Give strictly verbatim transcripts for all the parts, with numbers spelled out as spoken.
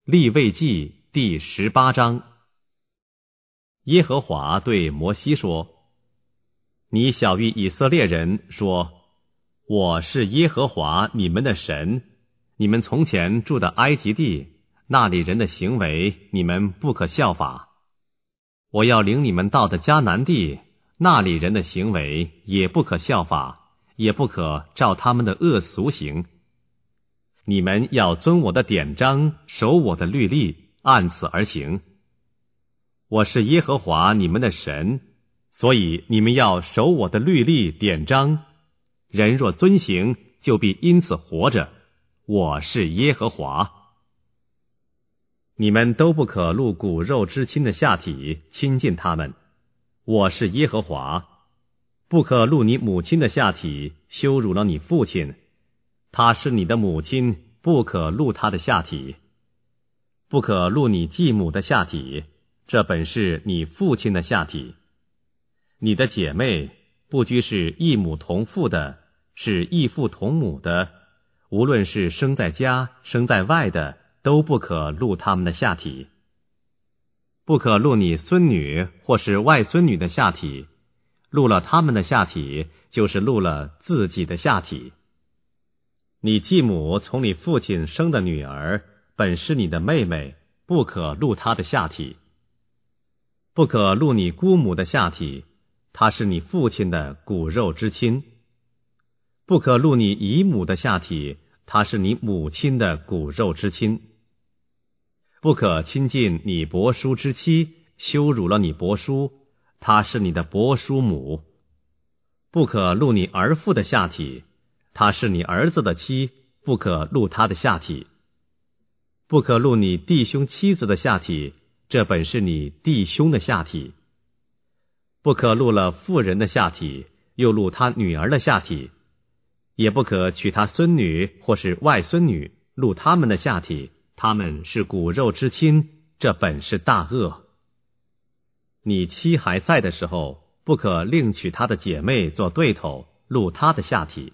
利未记第十八章。耶和华对摩西说：你晓谕以色列人说，我是耶和华你们的神，你们从前住的埃及地，那里人的行为你们不可效法。我要领你们到的迦南地，那里人的行为也不可效法，也不可照他们的恶俗行。你们要遵我的典章，守我的律例，按此而行。我是耶和华你们的神，所以你们要守我的律例典章。人若遵行，就必因此活着。我是耶和华。你们都不可露骨肉之亲的下体，亲近他们。我是耶和华。不可露你母亲的下体，羞辱了你父亲。她是你的母亲，不可露她的下体。不可露你继母的下体，这本是你父亲的下体。你的姐妹不拘是异母同父的，是异父同母的，无论是生在家生在外的，都不可露他们的下体。不可露你孙女或是外孙女的下体，露了他们的下体，就是露了自己的下体。你继母从你父亲生的女儿，本是你的妹妹，不可露她的下体。不可露你姑母的下体，她是你父亲的骨肉之亲。不可露你姨母的下体，她是你母亲的骨肉之亲。不可亲近你伯叔之妻，羞辱了你伯叔，她是你的伯叔母。不可露你儿妇的下体，她是你儿子的妻，不可露他的下体。不可露你弟兄妻子的下体，这本是你弟兄的下体。不可露了妇人的下体，又露他女儿的下体。也不可娶他孙女或是外孙女，露他们的下体，他们是骨肉之亲，这本是大恶。你妻还在的时候，不可另娶她的姐妹做对头，露她的下体。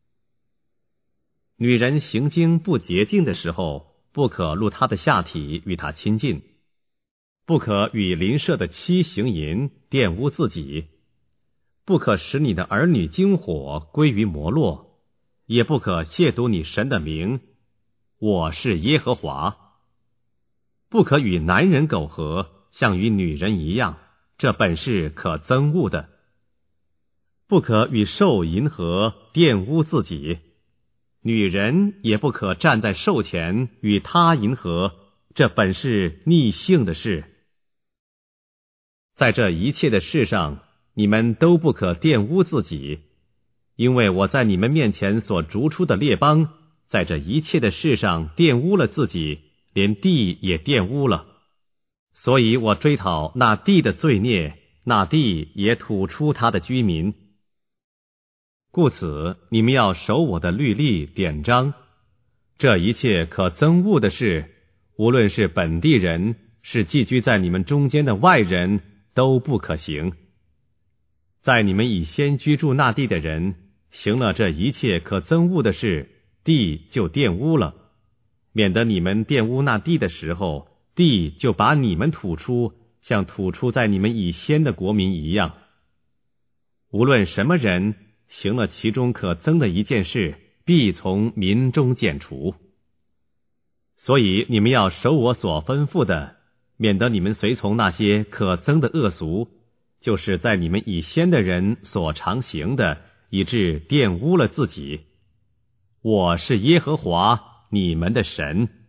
女人行经不洁净的时候，不可露她的下体与她亲近。不可与邻舍的妻行淫，玷污自己。不可使你的儿女经火归于摩洛，也不可亵渎你神的名。我是耶和华。不可与男人苟合，像与女人一样，这本是可憎恶的。不可与兽淫合，玷污自己。女人也不可站在兽前与他淫合，这本是逆性的事。在这一切的事上，你们都不可玷污自己，因为我在你们面前所逐出的列邦，在这一切的事上玷污了自己，连地也玷污了。所以我追讨那地的罪孽，那地也吐出他的居民。故此，你们要守我的律例典章。这一切可憎恶的事，无论是本地人，是寄居在你们中间的外人，都不可行。在你们以先居住那地的人，行了这一切可憎恶的事，地就玷污了，免得你们玷污那地的时候，地就把你们吐出，像吐出在你们以先的国民一样。无论什么人行了其中可憎的一件事，必从民中剪除。所以你们要守我所吩咐的，免得你们随从那些可憎的恶俗，就是在你们以先的人所常行的，以致玷污了自己。我是耶和华你们的神。